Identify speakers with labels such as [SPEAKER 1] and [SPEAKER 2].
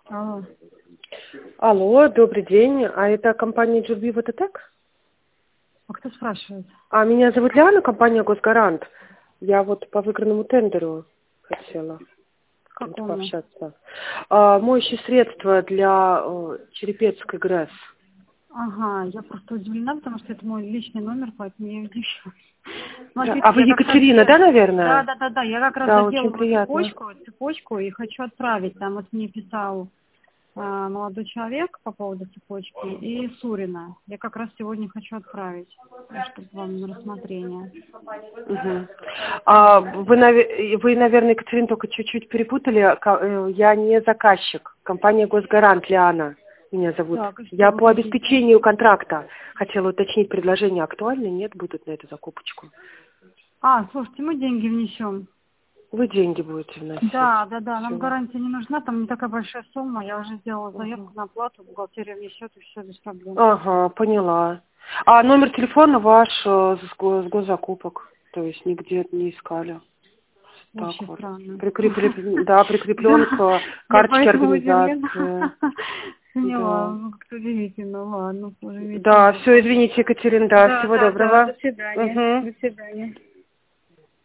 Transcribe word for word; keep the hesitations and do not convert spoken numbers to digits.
[SPEAKER 1] Алло.
[SPEAKER 2] Алло, добрый день. А это компания Джурби Вототек?
[SPEAKER 1] А кто спрашивает?
[SPEAKER 2] А меня зовут Лиана, компания Госгарант. Я вот по выигранному тендеру хотела с кем-то
[SPEAKER 1] Какому?
[SPEAKER 2] пообщаться. А, моющие средства для э, Черепецкой ГРЭС.
[SPEAKER 1] Ага, я просто удивлена, потому что это мой личный номер, поэтому я вижу.
[SPEAKER 2] Да.
[SPEAKER 1] Смотрите,
[SPEAKER 2] А вы
[SPEAKER 1] я как раз
[SPEAKER 2] Екатерина,
[SPEAKER 1] дел-
[SPEAKER 2] да, наверное?
[SPEAKER 1] Да, да, да, да. Я как раз
[SPEAKER 2] Да, очень
[SPEAKER 1] доделываю
[SPEAKER 2] приятно.
[SPEAKER 1] цепочку, цепочку и хочу отправить. Там вот мне писал а, молодой человек по поводу цепочки и Сурина. Я как раз сегодня хочу отправить, чтобы вам на рассмотрение.
[SPEAKER 2] Мгм. А, вы, наве- вы, наверное, Екатерина, только чуть-чуть перепутали. Ка- э, Я не заказчик. Компания Госгарант, Лиана меня зовут.
[SPEAKER 1] Так, и что
[SPEAKER 2] Я
[SPEAKER 1] вы
[SPEAKER 2] по
[SPEAKER 1] хотите?
[SPEAKER 2] обеспечению контракта хотела уточнить, предложение актуально, нет, будут на эту закупочку.
[SPEAKER 1] А, слушайте, мы деньги внесем.
[SPEAKER 2] Вы деньги будете вносить.
[SPEAKER 1] Да, да, да, нам
[SPEAKER 2] Всё.
[SPEAKER 1] гарантия не нужна, там не такая большая сумма, я уже сделала заявку
[SPEAKER 2] Мгм.
[SPEAKER 1] на оплату, бухгалтерия внесет и все без проблем.
[SPEAKER 2] Ага, поняла. А номер телефона ваш э, с, го- с госзакупок, то есть нигде не искали. Так
[SPEAKER 1] Очень
[SPEAKER 2] вот.
[SPEAKER 1] странно.
[SPEAKER 2] Прикреплен, да, прикреплен
[SPEAKER 1] Да,
[SPEAKER 2] к
[SPEAKER 1] я
[SPEAKER 2] карточке
[SPEAKER 1] поэтому удивлена.
[SPEAKER 2] организации.
[SPEAKER 1] Поняла,
[SPEAKER 2] Да.
[SPEAKER 1] ну как-то удивительно, ладно, уже
[SPEAKER 2] Да,
[SPEAKER 1] вечером.
[SPEAKER 2] все, извините, Екатерина, да,
[SPEAKER 1] Да,
[SPEAKER 2] всего
[SPEAKER 1] да, да,
[SPEAKER 2] доброго.
[SPEAKER 1] до свидания,
[SPEAKER 2] Угу.
[SPEAKER 1] до свидания.